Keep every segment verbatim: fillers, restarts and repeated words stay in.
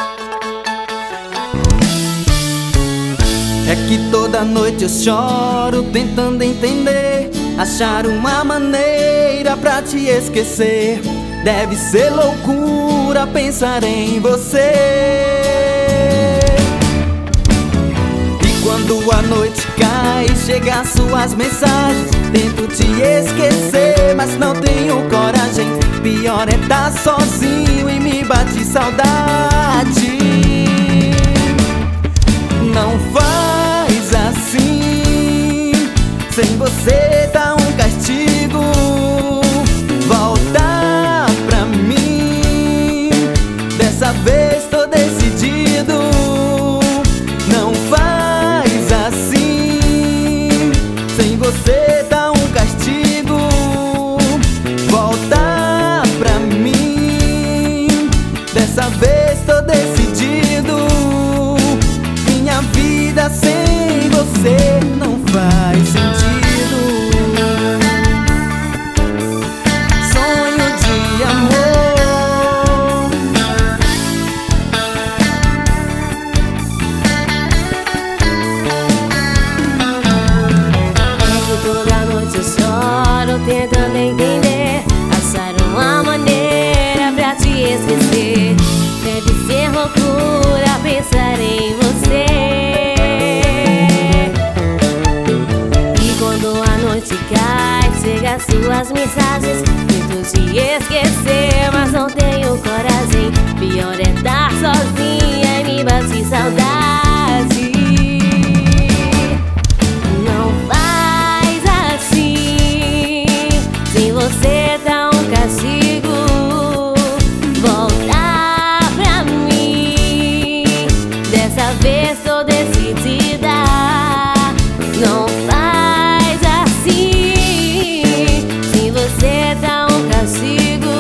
É que toda noite eu choro tentando entender, achar uma maneira pra te esquecer. Deve ser loucura pensar em você. E quando a noite cai, chegam suas mensagens, tento te esquecer, mas não tenho coragem. Pior é estar sozinho e me bate saudade. Não faz assim, sem você dá um castigo. Volta pra mim, dessa vez tô decidido. Não faz assim, sem você dá um castigo. Volta pra mim, dessa vez tô decidido. Minha vida sem você não faz sentido. Sonho de amor, é que toda noite eu choro tentando entender, achar uma maneira pra te esquecer. Deve ser loucura pensar em você. E quando a noite cai, chega suas mensagens, tento te esquecer, mas não tenho coragem. Pior é estar sozinha e me bate saudade. Não faz assim, sem você dá um castigo. Volta pra mim, dessa vez tô decidida. Não faz assim, sem você dá um castigo.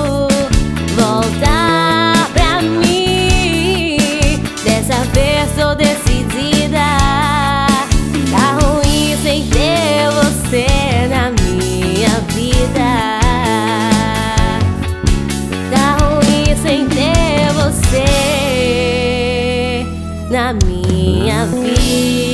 Volta pra mim, dessa vez tô decidida. Tá ruim sem ter você na minha vida. Tá ruim sem ter você na minha vida.